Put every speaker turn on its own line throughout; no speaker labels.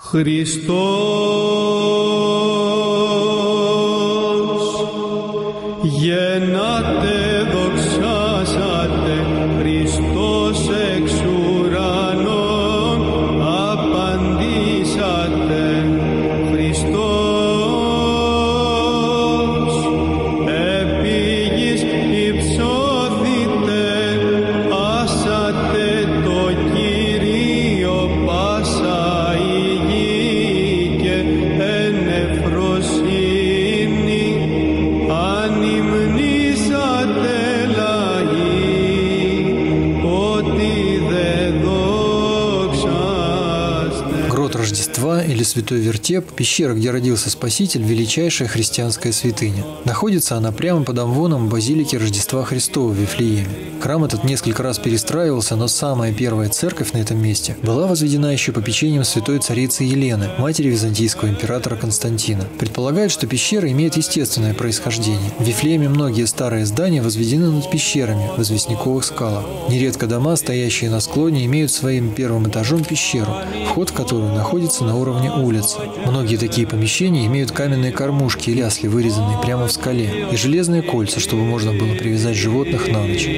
Χριστός γεννάτε, δοξάσατε, Χριστός εξ ουρανών απαντήσατε, Χριστός επί γης υψώθητε, άσατε το Κύριο πάσα η γη και εν ευφροσύνη ανυμνήσατε λαγί, ότι δε δόξαστε.
Грот Рождества или Святой Вертеп – пещера, где родился Спаситель, величайшая христианская святыня. Находится она прямо под амвоном базилики Рождества Христова в Вифлееме. Храм этот несколько раз перестраивался, но самая первая церковь на этом месте была возведена еще попечением святой царицы Елены, матери византийского императора Константина. Предполагают, что пещера имеет естественное происхождение. В Вифлееме многие старые здания возведены над пещерами в известняковых скалах. Нередко дома, стоящие на склоне, имеют своим первым этажом пещеру, вход в которую находится на уровне улицы. Многие такие помещения имеют каменные кормушки и ясли, вырезанные прямо в скале, и железные кольца, чтобы можно было привязать животных на ночь.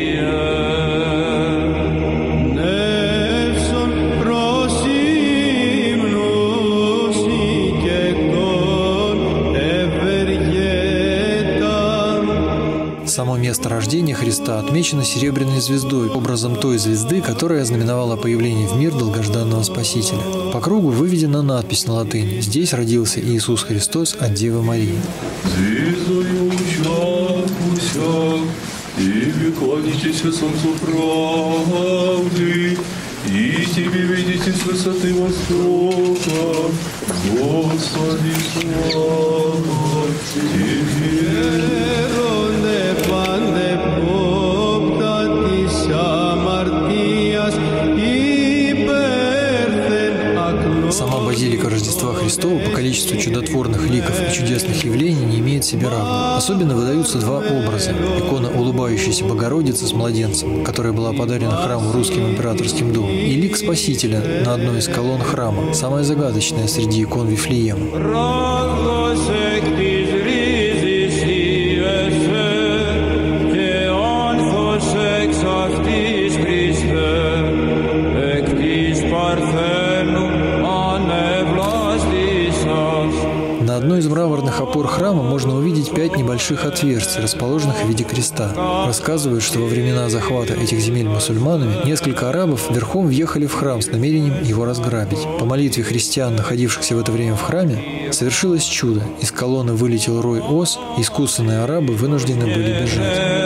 Само место рождения Христа отмечено серебряной звездой, образом той звезды, которая ознаменовала появление в мир долгожданного Спасителя. По кругу выведена надпись на латыни: «Здесь родился Иисус Христос от Девы Марии».
Звездою чакуся, и кланяйтесь солнцу правды, и тебе видите с высоты востока, Господи, слава тебе.
Сама базилика Рождества Христова по количеству чудотворных ликов и чудесных явлений не имеет себе равных. Особенно выдаются два образа. Икона улыбающейся Богородицы с младенцем, которая была подарена храму русским императорским домом, и лик Спасителя на одной из колонн храма, самая загадочная среди икон Вифлеема. На одной из мраморных опор храма можно увидеть 5 небольших отверстий, расположенных в виде креста. Рассказывают, что во времена захвата этих земель мусульманами несколько арабов верхом въехали в храм с намерением его разграбить. По молитве христиан, находившихся в это время в храме, совершилось чудо. Из колонны вылетел рой ос, и искусанные арабы вынуждены были бежать.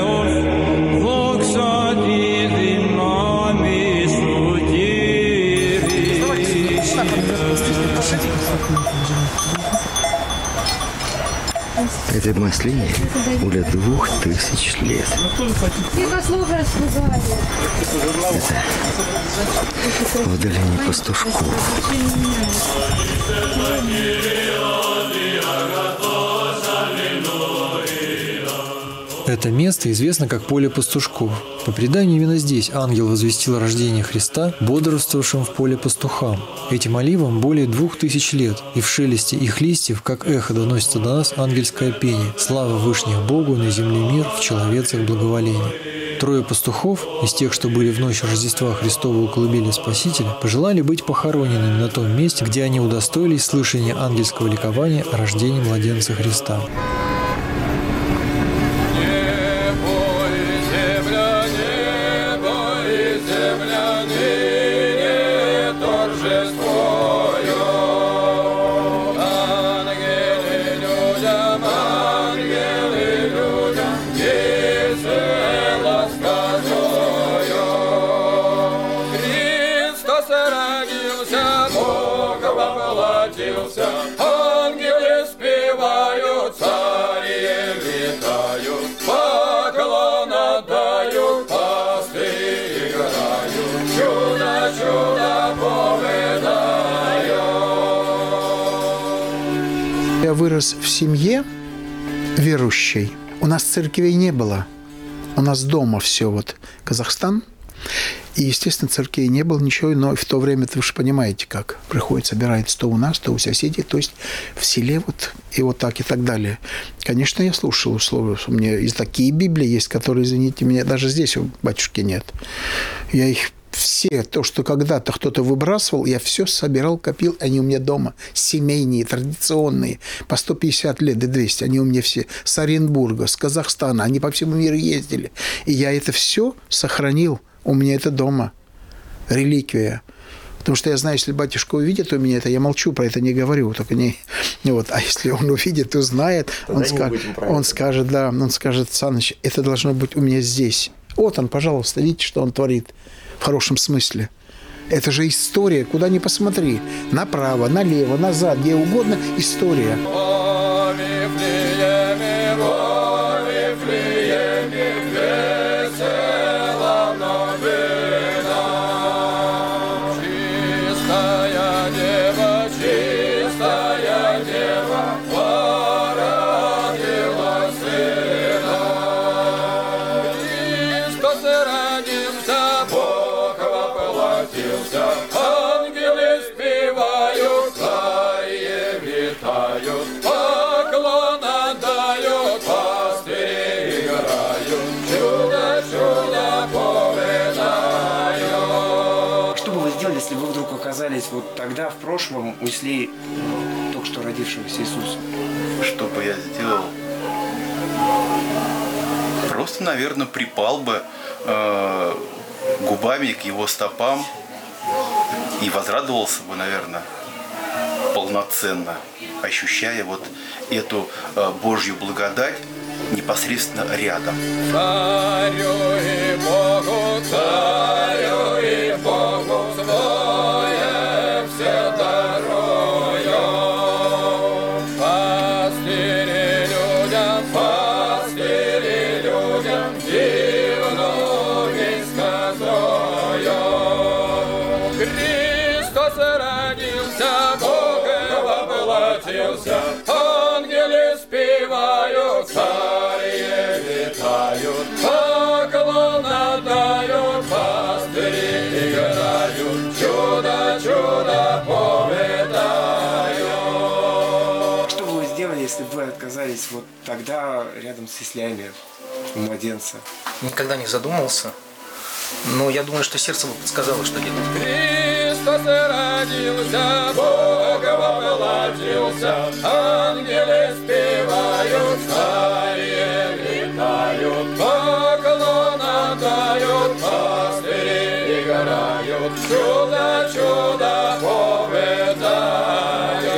Этой маслине более 2000 лет. Это в долине пастушков.
Это место известно как поле пастушков. По преданию, именно здесь ангел возвестил рождение Христа, бодрствовавшим в поле пастухам. Этим оливам более 2000 лет, и в шелесте их листьев, как эхо, доносится до нас ангельское пение: «Слава Вышних Богу, на земле мир, в человецах благоволение». Трое пастухов, из тех, что были в ночь Рождества Христова у колыбели Спасителя, пожелали быть похороненными на том месте, где они удостоились слышания ангельского ликования о рождении младенца Христа.
Ангелы спевают, цари витают, поклон отдают, пасты играют, чудо повидают.
Я вырос в семье верующей. У нас церквей не было. У нас дома все, вот Казахстан. И, естественно, церквей не было, ничего, но в то время, вы же понимаете, как приходит, собирается то у нас, то у соседей, то есть в селе вот и вот так и так далее. Конечно, я слушал условия. У меня и такие Библии есть, которые, извините меня, даже здесь у батюшки нет. Я их все, то, что когда-то кто-то выбрасывал, я все собирал, копил, они у меня дома, семейные, традиционные, по 150 лет и 200, они у меня все с Оренбурга, с Казахстана, они по всему миру ездили. И я это все сохранил, у меня это дома, реликвия. Потому что я знаю, если батюшка увидит у меня это, я молчу, про это не говорю, только не... Вот. А если он увидит, узнает, он скажет, да, он скажет: Саныч, это должно быть у меня здесь. Вот он, пожалуйста, видите, что он творит. В хорошем смысле. Это же история, куда ни посмотри. Направо, налево, назад, где угодно история.
Если вы вдруг оказались вот тогда, в прошлом, у Ислей, только что родившегося Иисуса?
Что бы я сделал? Просто, наверное, припал бы губами к его стопам и возрадовался бы, наверное, полноценно, ощущая вот эту Божью благодать непосредственно рядом.
Царю и Богу, свое все дарую. Пастыри людям, дивну весть сказую. Христос родился, Бог воплотился, ангелы спевают, цари витают, поклон отдают, пастыри играют, чудо повидают.
Что бы вы сделали, если бы вы отказались вот тогда рядом с Ислями, у младенца?
Никогда не задумывался, но я думаю, что сердце бы подсказало, что делать.
Христос родился, Бог воплотился, ангелы спевают, цари витают, поклон отдают, пастыри играют, чудо повидают.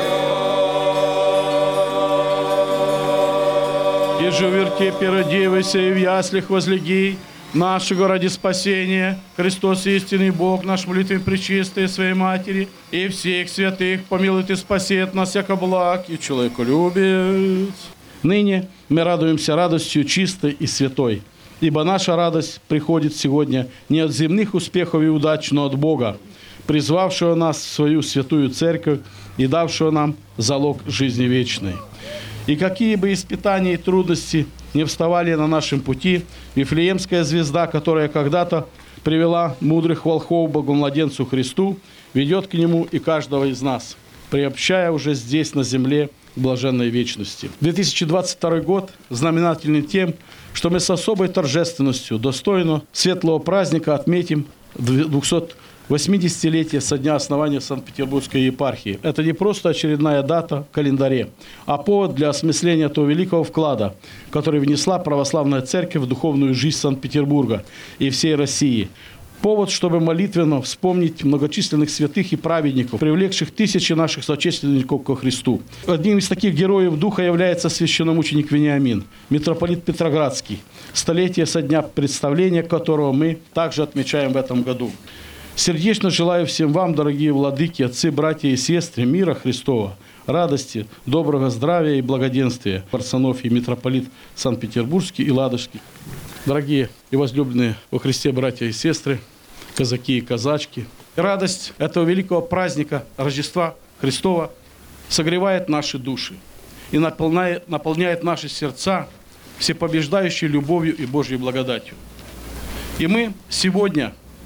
И же в вертепе родивайся, и в яслях возлеги, нашего ради спасения, Христос истинный Бог, наш молитвы пречистые своей Матери, и всех святых помилует и спасет нас, яко благ и человеколюбец. Ныне мы радуемся радостью чистой и святой, ибо наша радость приходит сегодня не от земных успехов и удач, но от Бога, призвавшего нас в свою святую церковь и давшего нам залог жизни вечной. И какие бы испытания и трудности не вставали на нашем пути, Вифлеемская звезда, которая когда-то привела мудрых волхвов к Богомладенцу Христу, ведет к Нему и каждого из нас, приобщая уже здесь, на земле, к блаженной вечности. 2022 год знаменательный тем, что мы с особой торжественностью, достойно светлого праздника отметим 280-летие со дня основания Санкт-Петербургской епархии. Это не просто очередная дата в календаре, а повод для осмысления того великого вклада, который внесла православная церковь в духовную жизнь Санкт-Петербурга и всей России. Повод, чтобы молитвенно вспомнить многочисленных святых и праведников, привлекших тысячи наших соотечественников ко Христу. Одним из таких героев духа является священномученик Вениамин, митрополит Петроградский, столетие со дня представления которого мы также отмечаем в этом году. Сердечно желаю всем вам, дорогие владыки, отцы, братья и сестры, мира Христова, радости, доброго здравия и благоденствия. Парсонофий, митрополит Санкт-Петербургский и Ладожский. Дорогие и возлюбленные во Христе братья и сестры, казаки и казачки, радость этого великого праздника Рождества Христова согревает наши души и наполняет наши сердца всепобеждающей любовью и Божьей благодатью. И мы сегодня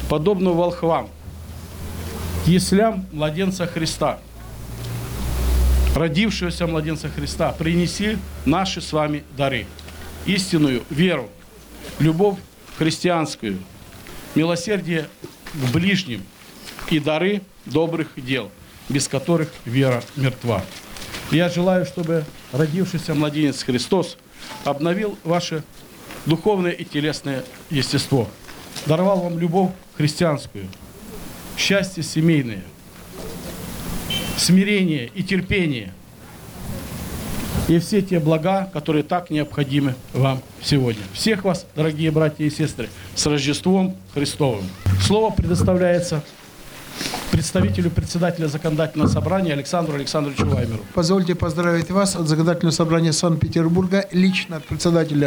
подобную волхвам, яслям младенца Христа, родившегося младенца Христа, принеси наши с вами дары, истинную веру, любовь христианскую, милосердие к ближним и дары добрых дел, без которых вера мертва. Я желаю, чтобы родившийся младенец Христос обновил ваше духовное и телесное естество, даровал вам любовь христианскую, счастье семейное, смирение и терпение, и все те блага, которые так необходимы вам сегодня. Всех вас, дорогие братья и сестры, с Рождеством Христовым. Слово предоставляется представителю председателя Законодательного собрания Александру Александровичу Ваймеру.
Позвольте поздравить вас от Законодательного собрания Санкт-Петербурга, лично от председателя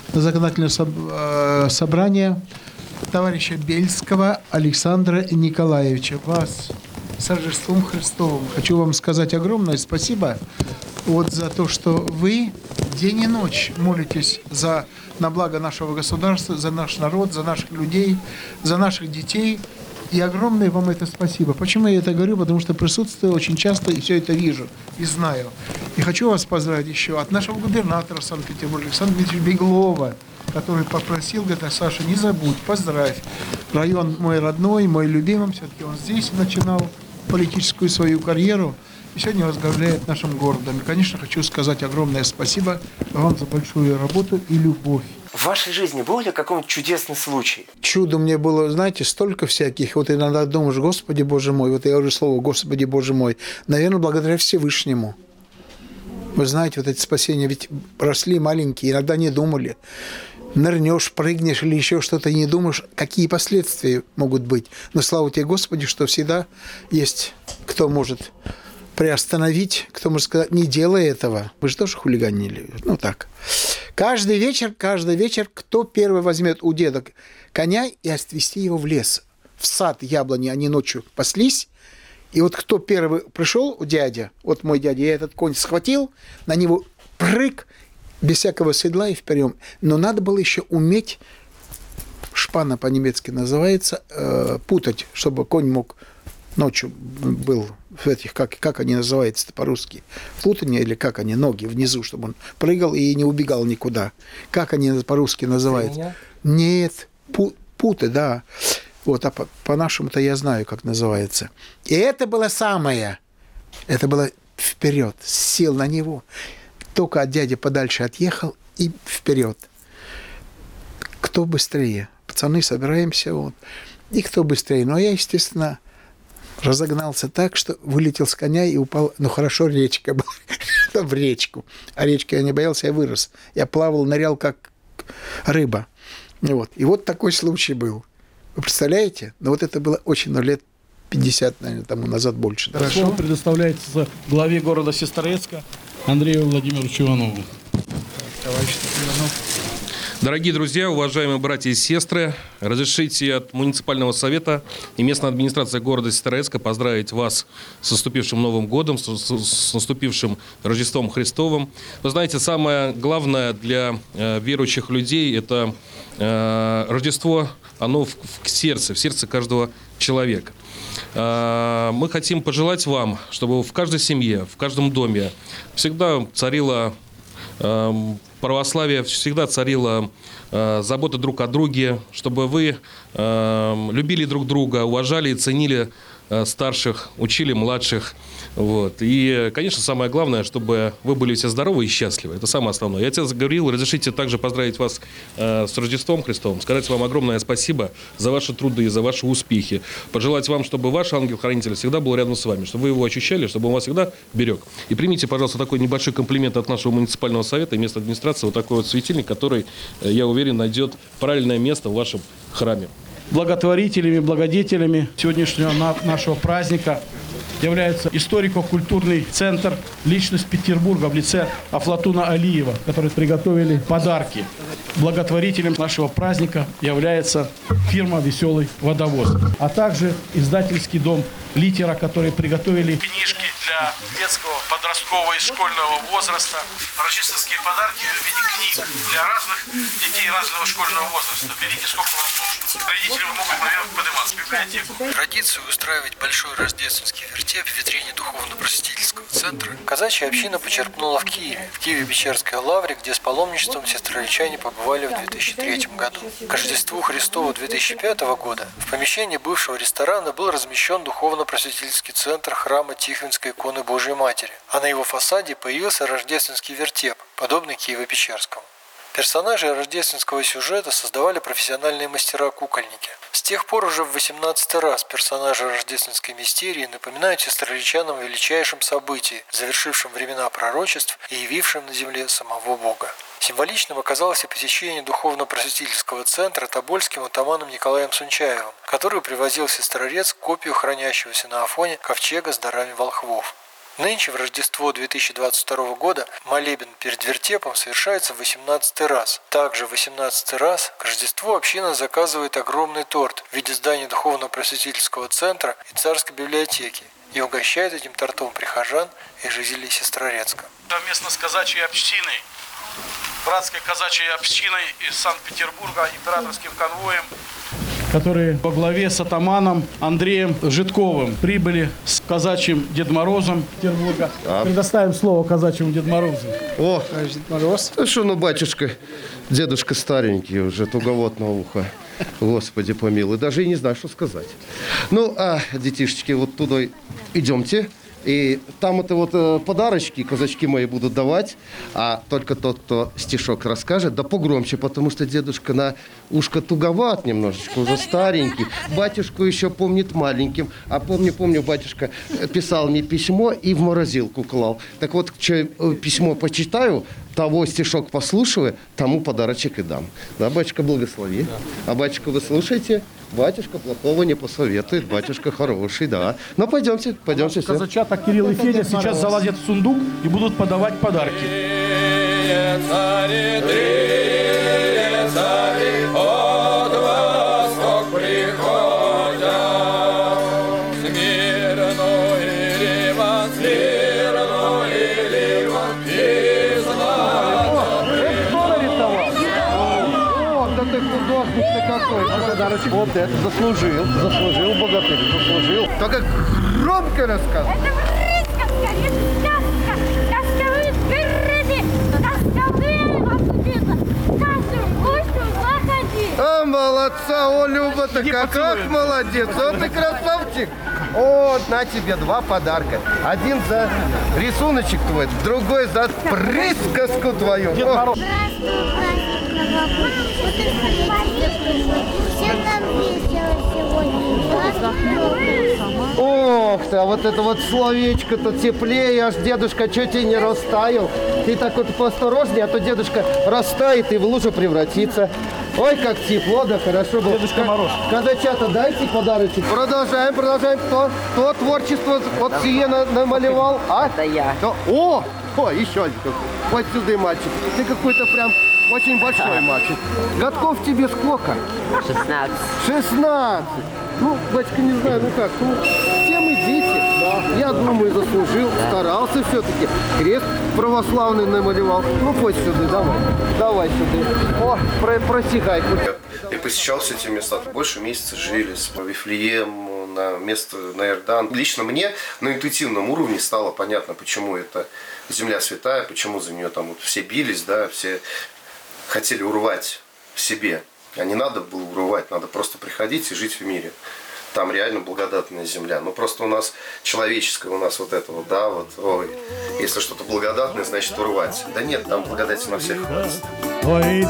Законодательного собрания товарища Бельского Александра Николаевича. Вас с Рождеством Христовым. Хочу вам сказать огромное спасибо вот за то, что вы день и ночь молитесь на благо нашего государства, за наш народ, за наших людей, за наших детей. И огромное вам это спасибо. Почему я это говорю? Потому что присутствую очень часто и все это вижу и знаю. И хочу вас поздравить еще от нашего губернатора Санкт-Петербурга, Александра Дмитриевича Беглова, который попросил, говорит: Саша, не забудь, поздравь. Район мой родной, мой любимый, все-таки он здесь начинал политическую свою карьеру и сегодня возглавляет нашим городом. И, конечно, хочу сказать огромное спасибо вам за большую работу и любовь.
В вашей жизни был ли какой-нибудь чудесный случай?
Чудо мне было, знаете, столько всяких. Вот иногда думаешь: Господи Боже мой, вот я говорю слово Господи Боже мой, наверное, благодаря Всевышнему. Вы знаете, вот эти спасения ведь росли маленькие, иногда не думали. Нырнешь, прыгнешь или еще что-то, и не думаешь, какие последствия могут быть. Но слава тебе, Господи, что всегда есть кто может приостановить, кто может сказать: не делай этого. Вы же тоже хулиганили. Ну так. Каждый вечер, кто первый возьмет у деда коня и отвезти его в лес, в сад яблони, они ночью паслись. И вот кто первый пришел у дядя, вот мой дядя, я этот конь схватил, на него прыг, без всякого седла и вперед. Но надо было еще уметь, шпана по-немецки называется, путать, чтобы конь мог ночью был в этих, как они называются по-русски, путание или как они, ноги внизу, чтобы он прыгал и не убегал никуда. Как они по-русски называются? Нет, путы, да. Вот, а по-нашему-то я знаю, как называется. И это было самое. Это было вперед, сел на него. Только от дяди подальше отъехал и вперед. Кто быстрее? Пацаны, собираемся. Вот. И кто быстрее? Но я, естественно, разогнался так, что вылетел с коня и упал. Ну, хорошо, речка была. В речку. А речки я не боялся, я вырос. Я плавал, нырял, как рыба. Вот. И вот такой случай был. Вы представляете? Ну, вот это было очень, лет 50, наверное, тому назад больше.
Слово предоставляется главе города Сестрорецка Андрею Владимировичу Иванову.
Товарищ Иванов.
Дорогие друзья, уважаемые братья и сестры, разрешите от муниципального совета и местной администрации города Сестрорецка поздравить вас с наступившим Новым годом, с наступившим Рождеством Христовым. Вы знаете, самое главное для верующих людей – это Рождество, оно в сердце каждого человека. Мы хотим пожелать вам, чтобы в каждой семье, в каждом доме всегда царило православие, всегда царила забота друг о друге, чтобы вы любили друг друга, уважали и ценили старших, учили младших. Вот. И, конечно, самое главное, чтобы вы были все здоровы и счастливы. Это самое основное. Я отец говорил, разрешите также поздравить вас с Рождеством Христовым, сказать вам огромное спасибо за ваши труды, за ваши успехи. Пожелать вам, чтобы ваш ангел-хранитель всегда был рядом с вами, чтобы вы его ощущали, чтобы он вас всегда берег. И примите, пожалуйста, такой небольшой комплимент от нашего муниципального совета и местной администрации, вот такой вот светильник, который, я уверен, найдет правильное место в вашем храме.
Благотворителями, благодетелями сегодняшнего нашего праздника является историко-культурный центр «Личность Петербурга» в лице Афлатуна Алиева, которые приготовили подарки. Благотворителем нашего праздника является фирма «Веселый водовоз», а также издательский дом «Литера», которые приготовили книжки для детского, подросткового и школьного возраста. Рождественские подарки в виде книг для разных детей разного школьного возраста. Берите сколько вам нужно. Родители могут наверх подниматься в библиотеку.
Традицию устраивать большой рождественский вертеп в витрине духовно-просветительского центра казачья община почерпнула в Киеве-Печерской лавре, где с паломничеством сестроречане побывали в 2003 году. К Рождеству Христову 2005 года в помещении бывшего ресторана был размещен духовно-просветительский центр храма Тихвинской иконы Божией Матери, а на его фасаде появился рождественский вертеп, подобный Киево-Печерскому. Персонажей рождественского сюжета создавали профессиональные мастера-кукольники. С тех пор уже в 18-й раз персонажи рождественской мистерии напоминают сестроречанам о величайшем событии, завершившем времена пророчеств и явившем на земле самого Бога. Символичным оказалось и посещение духовно-просветительского центра тобольским атаманом Николаем Сунчаевым, который привозил в Сестрорецк копию хранящегося на Афоне ковчега с дарами волхвов. Нынче в Рождество 2022 года молебен перед вертепом совершается в 18-й раз. Также в 18-й раз к Рождеству община заказывает огромный торт в виде здания духовно-просветительского центра и царской библиотеки и угощает этим тортом прихожан и жителей Сестрорецка.
Совместно с казачьей общиной, братской казачьей общиной из Санкт-Петербурга, императорским конвоем, которые во главе с атаманом Андреем Житковым прибыли с казачьим Дед Морозом Петербурга. Предоставим слово казачьему Дед Морозу.
О,
Дед Мороз.
что, ну, батюшка, дедушка старенький уже, туговат на ухо. Господи помилуй, даже и не знаю, что сказать. Ну, детишечки, вот туда идемте. И там это вот подарочки казачки мои будут давать, а только тот, кто стишок расскажет, да погромче, потому что дедушка на ушко туговат немножечко, уже старенький. Батюшку еще помнит маленьким, а помню, батюшка писал мне письмо и в морозилку клал. Так вот, что письмо почитаю, того стишок послушаю, тому подарочек и дам. Да, батюшка, благослови. Да. А батюшка, вы слушаете? Батюшка плохого не посоветует, батюшка хороший, да. Ну, пойдемте все.
Казачата Кирилл и Федя сейчас залазят в сундук и будут подавать подарки.
От восток приходят, смирно и ливан, и
Да ты художник ты какой, подарочек. Вот это заслужил, богатырь, заслужил. Только громко рассказывай.
Это присказка, это сказка. Сказковые впереди, сказковые возбудиться. Каждым гостю заходи.
А, молодца, о, Люба-то как молодец, о, ты красавчик. О, на тебе 2 подарка. Один за рисуночек твой, другой за присказку твою.
Всем нам весело сегодня.
Ох ты, а вот это вот словечко-то теплее, аж дедушка чуть и не растаял. Ты так вот поосторожнее, а то дедушка растает и в лужу превратится. Ой, как тепло, да хорошо было.
Дедушка Мороз.
Казачата, дайте подарочек. Продолжаем. Кто творчество вот сие намалевал? А?
Это я.
О, еще один. Вот сюда, мальчик. Ты какой-то прям очень большой мальчик. Годков тебе сколько?
16.
16. Ну, батька, не знаю, ну как, ну, все мы дети. Да. Я думаю, заслужил, старался все-таки. Крест православный намалевал. Ну, хоть сюда, давай сюда. О, просигай.
Я посещал все эти места. Больше месяца жили с Вифлеем, на место на Иордан. Лично мне на интуитивном уровне стало понятно, почему это земля святая, почему за нее там вот все бились, да, все хотели урвать в себе. А не надо было урвать, надо просто приходить и жить в мире. Там реально благодатная земля. Но просто у нас человеческое, у нас вот это вот, да, вот, ой, если что-то благодатное, значит урвать. Да нет, там благодати на всех хватит.
Ой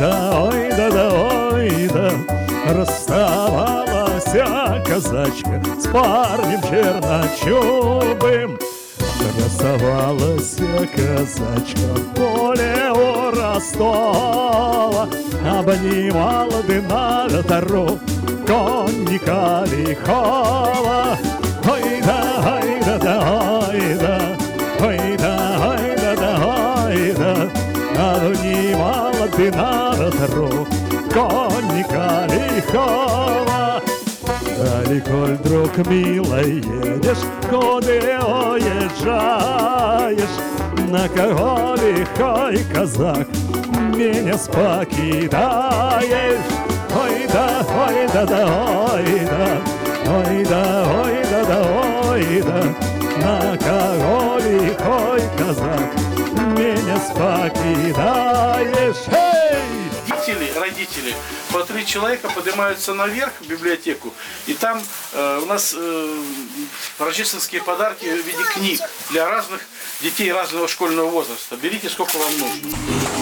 да, расставалась казачка с парнем черночубым. Расставалась казачка в поле у Ростова, обнимала бы на ветру конника лихого. Ой да, ой да, ой да, ой да, ой да, ой да, обнимала бы на ветру конника лихого. Далеко, друг милый, едешь, куда приїжджаєш, на кого лихой козак мене спокидаєш. Ой да, ой да, да, ой да, ой да, ой да, да, ой да, на кого лихой козак мене спокидаєш.
Родители, по 3 человека поднимаются наверх в библиотеку, и там у нас рождественские подарки в виде книг для разных детей разного школьного возраста. Берите, сколько вам нужно.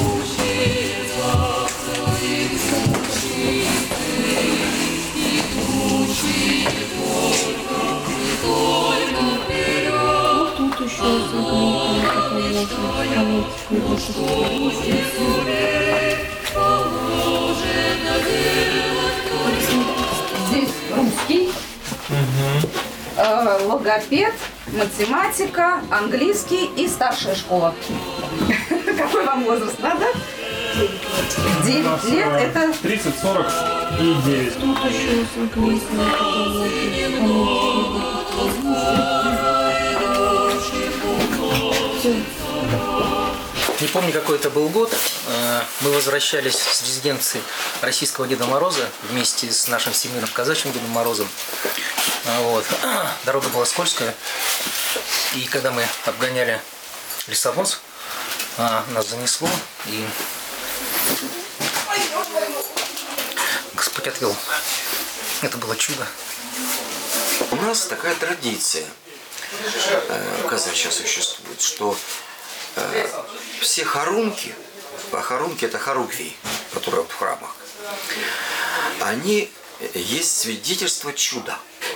Тут еще
здесь русский, логопед, математика, английский и старшая школа. Какой вам возраст надо? 9 лет это...
30, 40 и 9.
Тут еще с английским
Не помню, какой это был год. Мы возвращались с резиденции российского Деда Мороза вместе с нашим всемирным казачьим Дедом Морозом. Вот. Дорога была скользкая. И когда мы обгоняли лесовоз, нас занесло. И Господь отвел. Это было чудо.
У нас такая традиция казачья существует, что все хорунки, а хорунки это хоругвии, которые в храмах, они есть свидетельство чуда.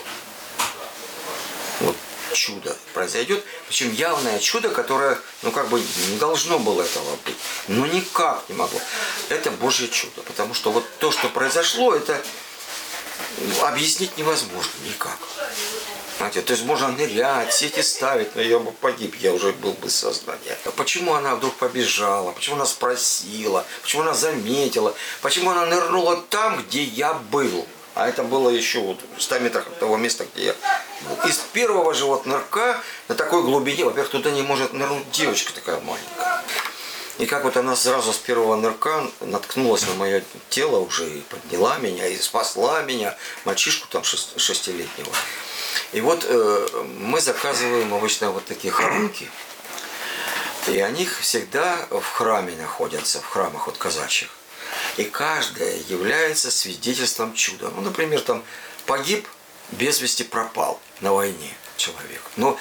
Вот чудо произойдет, причем явное чудо, которое, не должно было этого быть, но никак не могло. Это Божье чудо, потому что вот то, что произошло, это объяснить невозможно никак. Знаете, то есть можно нырять, сети ставить, но я бы погиб, я уже был без сознания. Почему она вдруг побежала, почему она спросила, почему она заметила, почему она нырнула там, где я был. А это было еще вот в 100 метрах от того места, где я был. Из первого же вот нырка на такой глубине, во-первых, туда не может нырнуть девочка такая маленькая. И как вот она сразу с первого нырка наткнулась на мое тело уже и подняла меня, и спасла меня, мальчишку там 6-летнего. И вот мы заказываем обычно вот такие хорунки, и они всегда в храме находятся, в храмах вот казачьих. И каждая является свидетельством чуда. Ну, например, там погиб, без вести пропал на войне человек. Но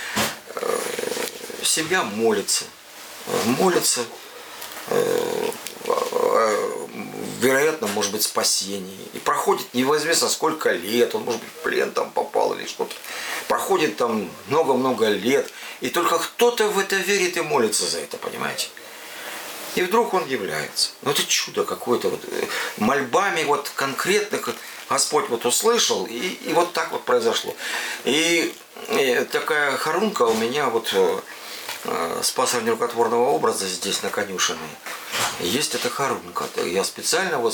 себя молится, вероятно, может быть, спасение. И проходит неизвестно сколько лет, он, может быть, в плен там попал или что-то. Проходит там много-много лет, и только кто-то в это верит и молится за это, понимаете? И вдруг он является. Ну, это чудо какое-то. Вот, мольбами вот конкретных Господь вот услышал, и вот так вот произошло. И такая хорунка у меня вот с пасторно-рукотворного образа здесь на конюшине. Есть эта хорунка. Я специально вот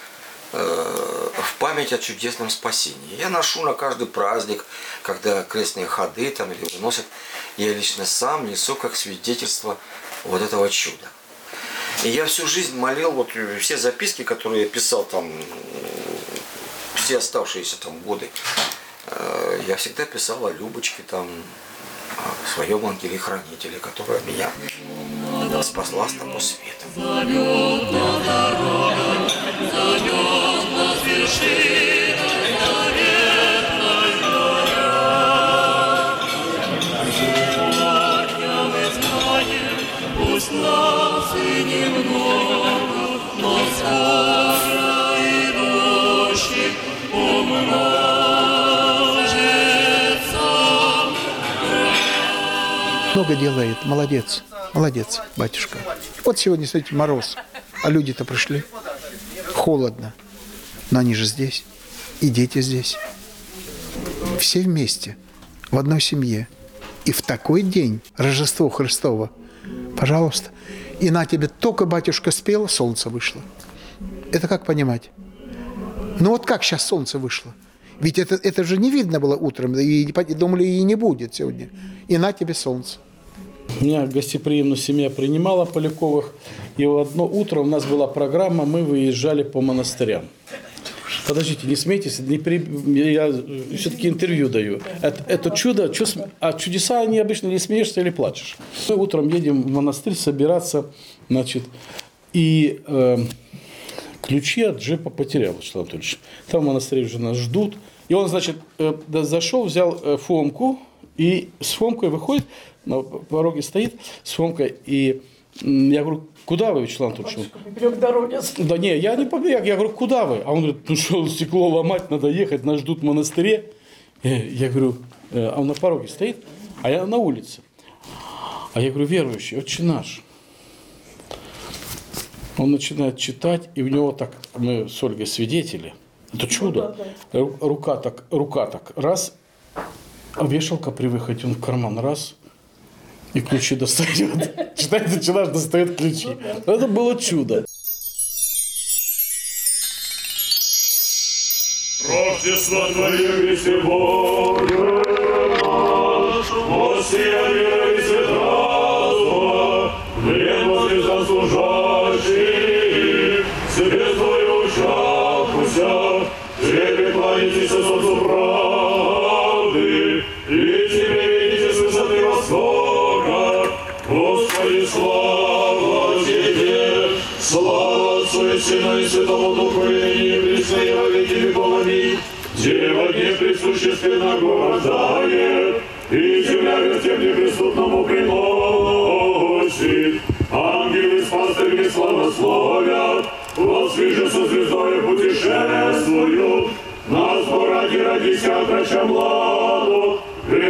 в память о чудесном спасении. Я ношу на каждый праздник, когда крестные ходы там или выносят, я лично сам несу как свидетельство вот этого чуда. И я всю жизнь молил, вот все записки, которые я писал там, все оставшиеся там годы, я всегда писал о Любочке там, о своем ангеле-хранителе, которая меня спасла с того света.
Пусть нас и немного, но скоро идущих умножится.
Много делает, молодец, молодец, батюшка. Вот сегодня, смотрите, мороз, а люди-то пришли, холодно, но они же здесь, и дети здесь, все вместе, в одной семье. И в такой день, Рождество Христово, пожалуйста, и на тебе только батюшка спел, солнце вышло. Это как понимать? Ну вот как сейчас солнце вышло? Ведь это же не видно было утром, и думали, и не будет сегодня. И на тебе солнце.
Меня гостеприимно семья принимала Поляковых. И в одно утро у нас была программа, мы выезжали по монастырям. Подождите, не смейтесь, я все-таки интервью даю. Это чудо, а чудеса, они обычно или смеешься, или плачешь. Мы утром едем в монастырь собираться, значит, и ключи от джипа потерял Вячеслав Анатольевич. Там в монастыре уже нас ждут. И он, значит, зашел, взял Фомку, и с Фомкой выходит, на пороге стоит, с Фомкой, и я говорю, куда вы, Вячеслав Анатольевич?
Поперек дороги.
Да не, я не поперек, я говорю, куда вы? А он говорит, ну что, стекло ломать, надо ехать, нас ждут в монастыре. Я говорю, а он на пороге стоит, а я на улице. А я говорю, верующий, отче наш. Он начинает читать, и у него так, мы с Ольгой свидетели, это чудо. Рука так, раз, а вешалка при выходе, он в карман, раз, и ключи достает. Читает, начинаешь, достает ключи. Это было чудо.
Рождество Твое, Христе Боже наш, воссияй и свет разума, хлеб возле заслужащий, свет Твою учахуся, Тебе кланяйтесь солнцу правды, и Тебе видите с высоты востока, Господи, слава Тебе, слава Отцу и Сыну и Святому Духу, и ныне и присно и во веки веков. Аминь. Дева не присущественно награждает, и земля вертеп неприступному приносит. Ангелы с пастырями славословят, воздвижутся со звездой путешествуют. Нас ради родися от врача младу,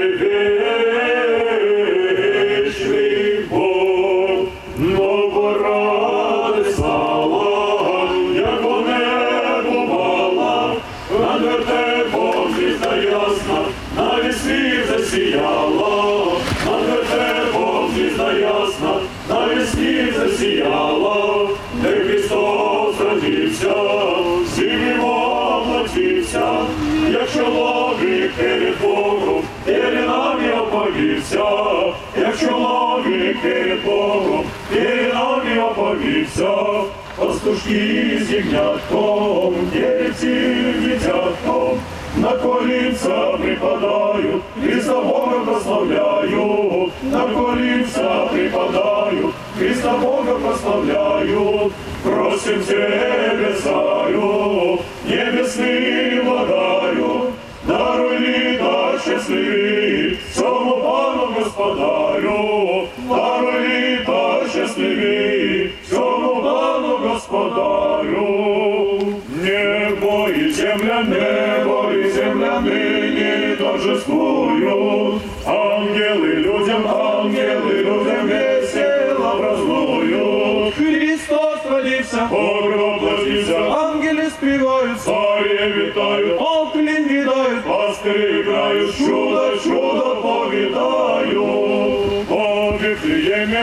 вечный Бог, но радость стала, як по небу мала, над вертепом звезда ясна, на весь світ засіяла, над вертепом звезда ясна, на весь світ засіяла, де Христос родився, всім його оплатився, як чоловік перед Богом, перед нами оповівся, як чоловік перед Богом, перед нами оповівся, пастушки з ягнятком, деревці дитятком, на колінця припадаю, Христа Бога прославляю, на колінця припадаю, Христа Бога прославляю, просим Тебе, Царю, небесный владарю, даруй літа щасливі, цьому пану господарю, даруй літа щасливі, цьому пану господарю. Небо і земля нині торжествуют, ангелы людям весело празднуют. Христос родился, Бог воплотился, ангелы спевают, цари витают, оклин видают, пастыри играют, чудо повидают. О Вифлееме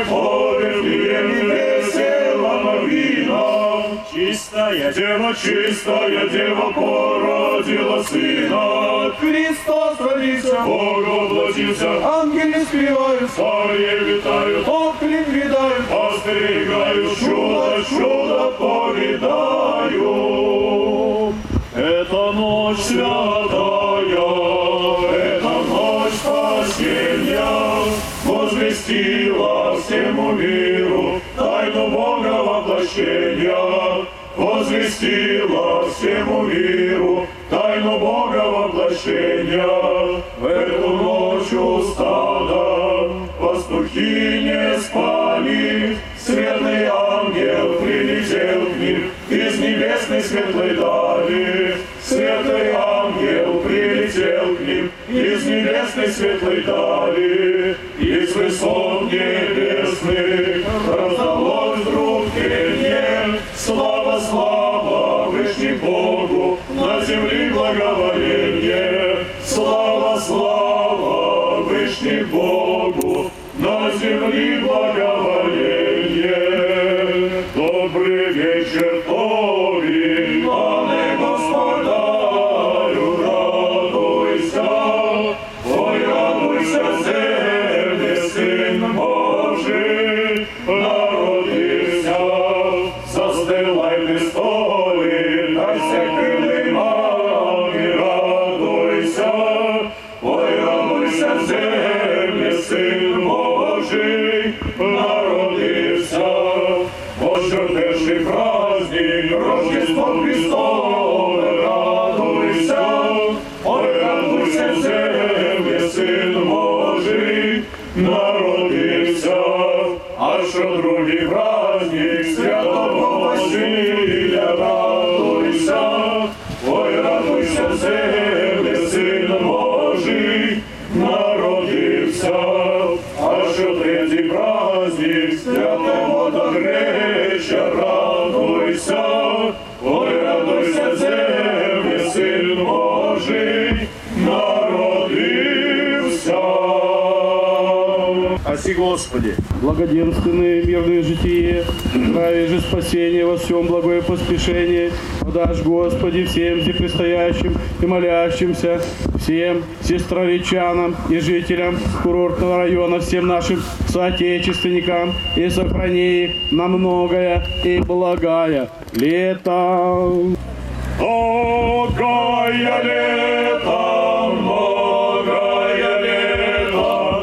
весела новина, чистая дева породила сына. Христос родился, Бог воплотился, ангелы спевают, цари витают, оклин видают, пастыри играют, чудо повидают. Это ночь святая, это ночь спасения, возвестила всему миру тайну Бога воплощения, возвестила всему миру тайну Бога воплощения. В эту ночь у стада пастухи не спали, светлый ангел прилетел к ним из небесной светлой дали. Светлый ангел прилетел к ним из небесной светлой дали. Из высот небесных раздалось вдруг пение. Слава, слава, Вышний Богу, на земле благоволение. Слава, слава, Вышний Богу, на земле благоволение. Добрый вечер, Тобі, пане Господарю, Сын Божий народился, застилай престолы, кайся килимами, радуйся, ой, радуйся, земле, Сын Божий народился. Боже, перший праздник, Рождество Христове, радуйся, ой, радуйся, земле, Сын Божий народився. А що другий праздник, святого Василія, радуйся, ой, радуйся, земле, Син Божий народився. А що третій праздник, святого Добреча, радуйся, ой, радуйся, земле, Син Божий народився.
Оси, Господи, благоденственные мирные житие, здравие же спасение во всем благое поспешение, подашь, Господи, всем предстоящим и молящимся, всем сестроречанам и жителям курортного района, всем нашим соотечественникам, и сохрани их на многое и благое лето.
Многое лето, многое лето,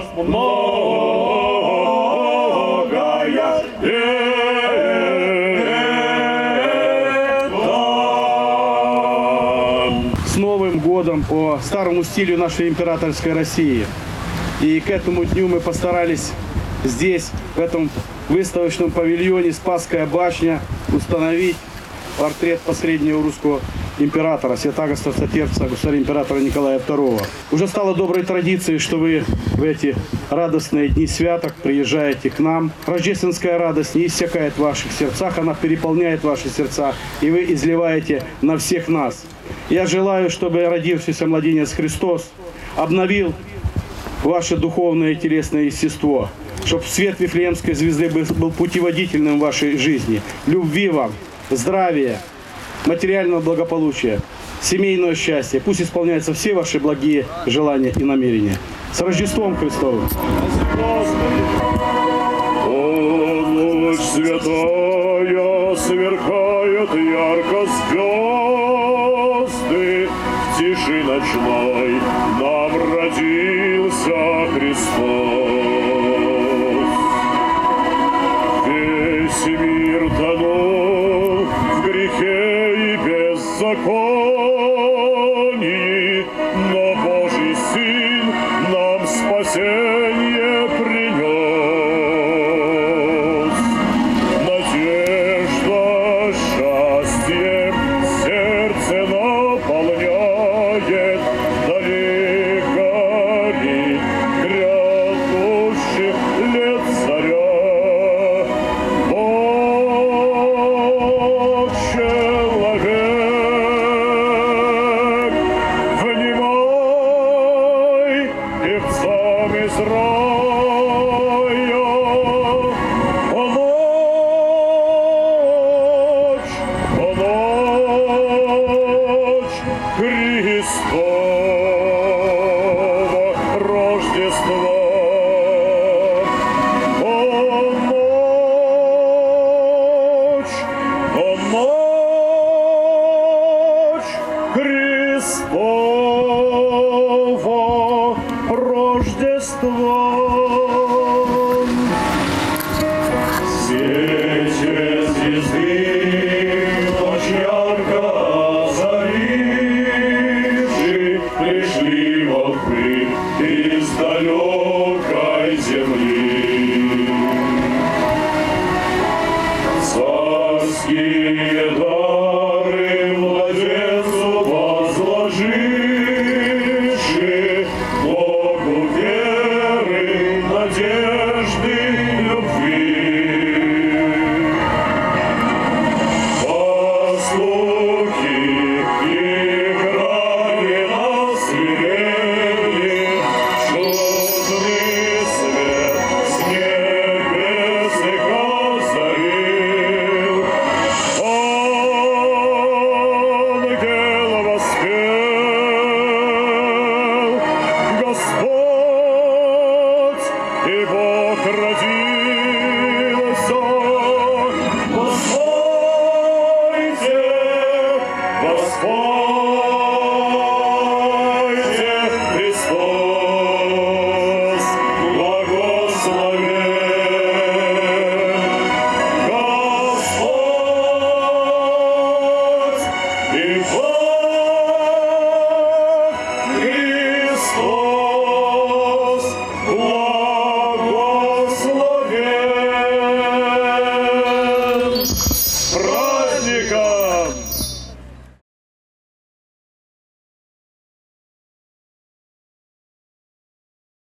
С Новым годом по старому стилю нашей императорской России. И к этому дню мы постарались здесь, в этом выставочном павильоне «Спасская башня», установить портрет последнего русского императора, святаго Сотерца, государя-императора Николая II. Уже стало доброй традицией, что вы в эти радостные дни святок приезжаете к нам. Рождественская радость не иссякает в ваших сердцах, она переполняет ваши сердца, и вы изливаете на всех нас. Я желаю, чтобы родившийся младенец Христос обновил ваше духовное и телесное естество, чтобы свет Вифлеемской звезды был путеводительным в вашей жизни. Любви вам, здравия, материального благополучия, семейного счастья. Пусть исполняются все ваши благие желания и намерения. С Рождеством Христовым!
О, ночь святая, сверкают ярко звезды, в тиши ночной нам родился Христос. Весь мир тонул в грехе и беззаконии, но Божий Сын нам спасение принес. Надежда счастьем сердце наполняет, вдали горит грядущих лет заря. О, человек, внимай, певцам из рая. О, ночь Христова Рождества. О, ночь Христова Рождества. В свете звезды ночь ярко озаривши, пришли волхвы из далекой земли. Царские дары младенцу возложивши, Богу веры, надежды, любви. Пастухи играли на свирели, чудный свет с небес их озарил. Ангел воспел Господь, и Бог Бог родился. Господи, Господи, Христос благословен. Господь и Бог Христос благословен.